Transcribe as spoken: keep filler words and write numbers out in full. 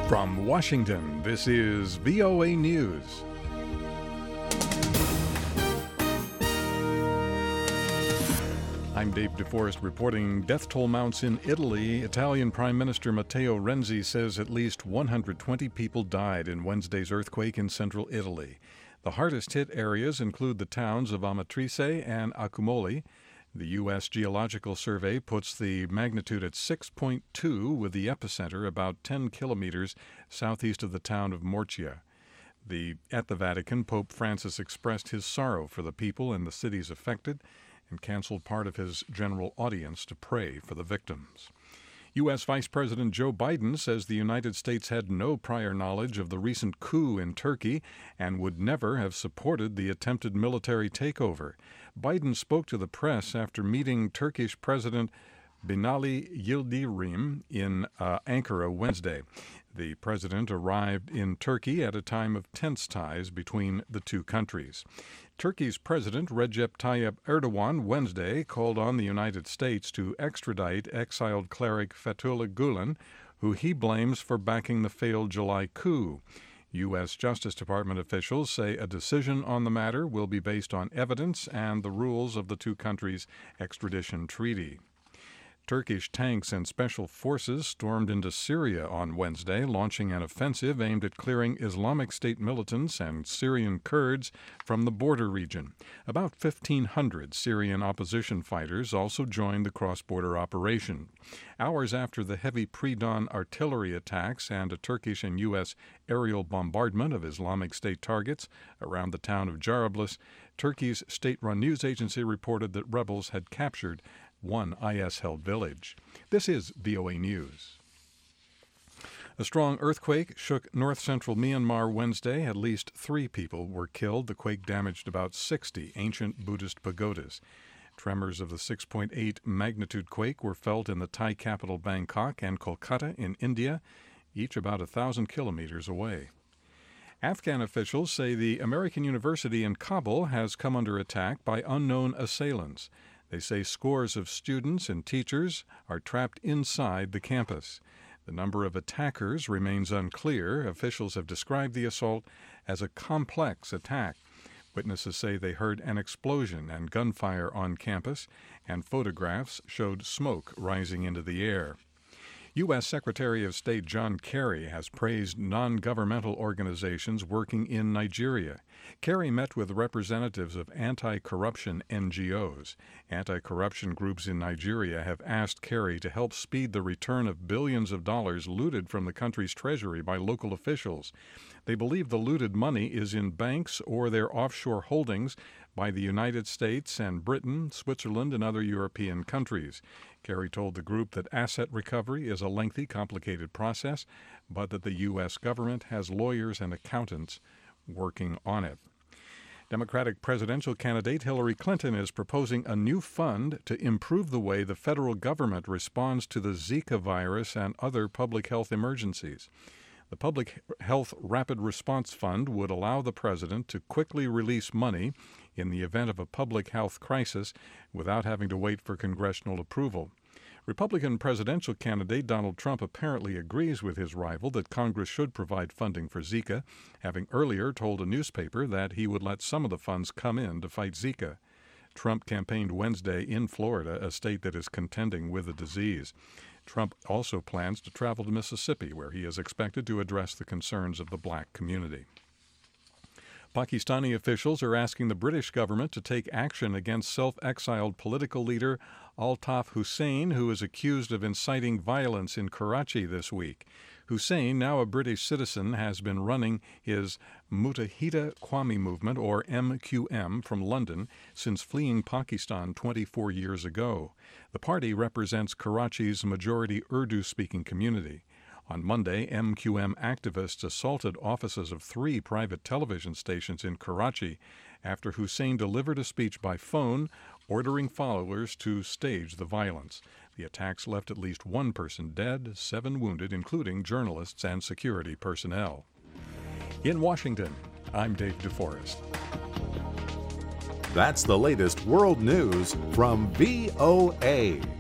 From Washington, this is V O A News. I'm Dave DeForest reporting death toll mounts in Italy. Italian Prime Minister Matteo Renzi says at least one hundred twenty people died in Wednesday's earthquake in central Italy. The hardest hit areas include the towns of Amatrice and Accumoli. The U S Geological Survey puts the magnitude at six point two, with the epicenter about ten kilometers southeast of the town of Morcia. The, at the Vatican, Pope Francis expressed his sorrow for the people and the cities affected and canceled part of his general audience to pray for the victims. U S Vice President Joe Biden says the United States had no prior knowledge of the recent coup in Turkey and would never have supported the attempted military takeover. Biden spoke to the press after meeting Turkish President Binali Yildirim in uh, Ankara Wednesday. The president arrived in Turkey at a time of tense ties between the two countries. Turkey's President Recep Tayyip Erdogan Wednesday called on the United States to extradite exiled cleric Fethullah Gulen, who he blames for backing the failed July coup. U S Justice Department officials say a decision on the matter will be based on evidence and the rules of the two countries' extradition treaty. Turkish tanks and special forces stormed into Syria on Wednesday, launching an offensive aimed at clearing Islamic State militants and Syrian Kurds from the border region. About fifteen hundred Syrian opposition fighters also joined the cross-border operation. Hours after the heavy pre-dawn artillery attacks and a Turkish and U S aerial bombardment of Islamic State targets around the town of Jarablus, Turkey's state-run news agency reported that rebels had captured one I S-held village. This is V O A News. A strong earthquake shook north-central Myanmar Wednesday. At least three people were killed. The quake damaged about sixty ancient Buddhist pagodas. Tremors of the six point eight magnitude quake were felt in the Thai capital Bangkok and Kolkata in India, each about a thousand kilometers away. Afghan officials say the American University in Kabul has come under attack by unknown assailants. They say scores of students and teachers are trapped inside the campus. The number of attackers remains unclear. Officials have described the assault as a complex attack. Witnesses say they heard an explosion and gunfire on campus, and photographs showed smoke rising into the air. U S Secretary of State John Kerry has praised non-governmental organizations working in Nigeria. Kerry met with representatives of anti-corruption N G Os. Anti-corruption groups in Nigeria have asked Kerry to help speed the return of billions of dollars looted from the country's treasury by local officials. They believe the looted money is in banks or their offshore holdings by the United States and Britain, Switzerland, and other European countries. Kerry told the group that asset recovery is a lengthy, complicated process, but that the U S government has lawyers and accountants working on it. Democratic presidential candidate Hillary Clinton is proposing a new fund to improve the way the federal government responds to the Zika virus and other public health emergencies. The Public Health Rapid Response Fund would allow the president to quickly release money in the event of a public health crisis without having to wait for congressional approval. Republican presidential candidate Donald Trump apparently agrees with his rival that Congress should provide funding for Zika, having earlier told a newspaper that he would let some of the funds come in to fight Zika. Trump campaigned Wednesday in Florida, a state that is contending with the disease. Trump also plans to travel to Mississippi, where he is expected to address the concerns of the black community. Pakistani officials are asking the British government to take action against self-exiled political leader Altaf Hussain, who is accused of inciting violence in Karachi this week. Hussain, now a British citizen, has been running his Muttahida Qawmi movement, or M Q M, from London since fleeing Pakistan twenty-four years ago. The party represents Karachi's majority Urdu-speaking community. On Monday, M Q M activists assaulted offices of three private television stations in Karachi after Hussain delivered a speech by phone ordering followers to stage the violence. The attacks left at least one person dead, seven wounded, including journalists and security personnel. In Washington, I'm Dave DeForest. That's the latest world news from V O A.